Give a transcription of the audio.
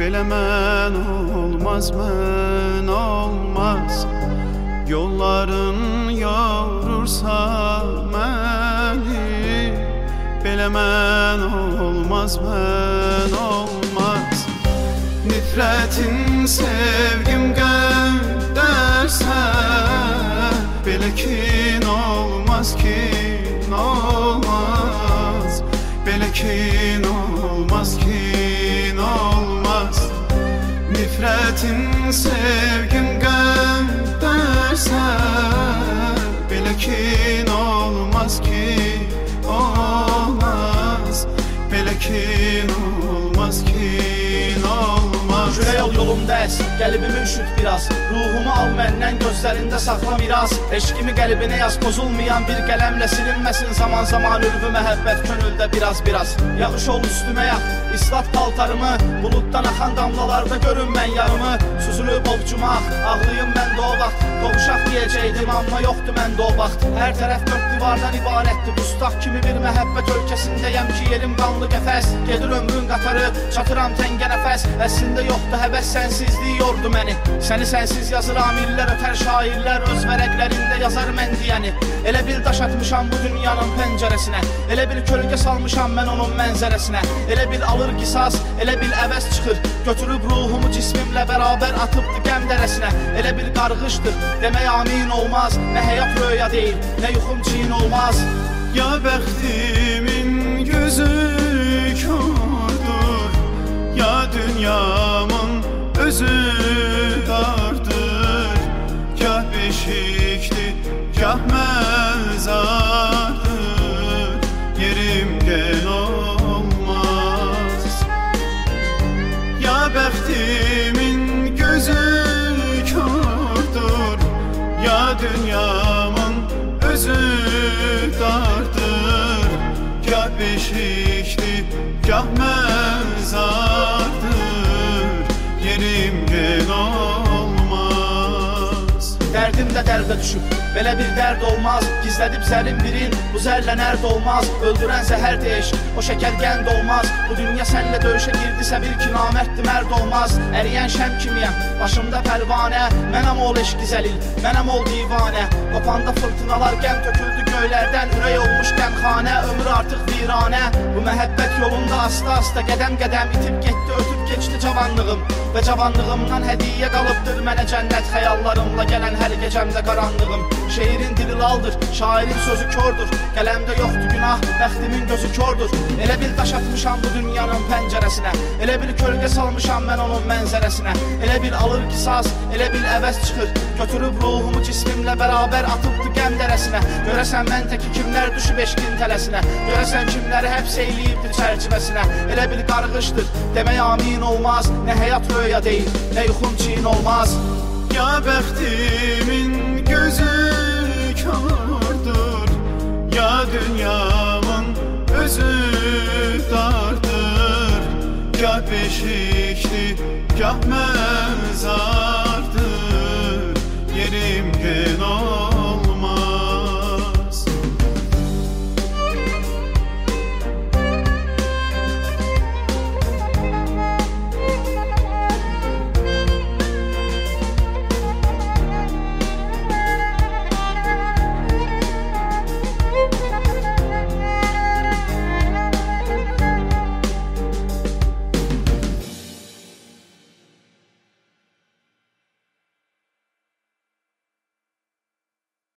Belə mən olmaz, mən olmaz. Yolların yorursa məni, belə mən olmaz, mən olmaz. Nifrətin sevgim qədərsə, belə kin olmaz, kin olmaz. Belə kin olmaz, kin olmaz. Nifrətin sevgim qədərsə, belə kin olmaz, kin olmaz. Belə kin olmaz, kin olmaz. Şuraya yolumda əs, qəlbimi üşüt biraz. Ruhumu al məndən, gözlərində saxla miras. Eşqimi qəlbinə yaz, pozulmayan bir qələmlə silinməsin. Zaman zaman ülvü məhəbbət könüldə biraz. Yağış ol üstümə yağ, islat paltarımı. Buluddan axan damlalarda görün mən yarımı. Süzülüb ovcuma, ağlayım mən də o vaxt. Qovuşaq deyəcəkdim, amma yoxdur məndə o vaxt. Hər tərəf dörd divardan ibarətdir. Dustaq kimi bir məhəbbət ölkəsindəyəm ki, yerim qanlı qəfəs. Gedir ömrün qatarı, çatıram təngə nəfəs. Əslində yoxdur həvəs, sənsizlik yordu məni. Səni sənsiz yazır amillər, ötər şairlər. Öz vərəqlərində yazar mən deyəni. Elə bir daş atmışam bu dünyanın pəncərəsinə. Elə bir kölgə salmışam mən onun mənzərəsinə. Elə bir alır qisas, elə bir əvəz çıxır. Götürüb ruhumu cismimlə bərabər atıbdı qəm dərəsinə. Elə bir qarğışdır, demək amin olmaz. Nə həyat röya deyil, nə yuxum çiyin olmaz. Ya bəxtimin gözü kördür, ya dünyamın özü dardır. Gah beşikdir, gah məzardır, yerim gen olmaz. Ya bəxtimin gözü kördür, ya dünyamın özü dardır. Gah beşikdir, gah məzardır, yerim gen olmaz. Dərdim də dərdə düşüb, belə bir dərd olmaz. Gizlədib zərin birin, bu zərlə nərd olmaz. Öldürən zəhər deyiş, o şəkər qənd olmaz. Bu dünya sənlə döyüşə girdisə bir ki namərddir, mərd olmaz. Əriyən şəm kimiyəm, başımda pərvanə. Mənəm ol eşqi zəlil, mənəm ol divanə. Qopanda fırtınalar qəm töküldü göylərdən. Ürək olmuş qəmxanə, ömür artıq viranə. Bu məhəbbət yolunda asta-asta qədəm-qədəm itib getdi, ötüb keçdi cavanlığım. Və cavanlığımdan hədiyyə qalıbdır mənə cənnət. Xəyallarımla gələn hər gecəmdə qaranlığım. Şeirin dili laldır, şairin sözü kördür. Qələmdə yoxdur günah, bəxtimin gözü kördür. Elə bir daş atmışam bu dünyanın pəncərəsinə. Elə bir kölgə salmışam mən onun mənzərəsinə. Elə bir alır qisas, elə bir əvəz çıxır. Götürüb ruhumu cismimlə bərabər atıbdı qəm dərəsinə. Görəsən mən təki kimlər düşüb eşqin tələsinə. Görəsən kimləri həbs eyləyibdir çərçivəsinə. Elə bir qarğışdır, demək amin olmaz. Nə həyat röya deyil, nə yuxum çiyin olmaz. Ya bəxtimin gözü kördür, ya dünyamın özü dardır. Gah beşikdir, gah məzardır,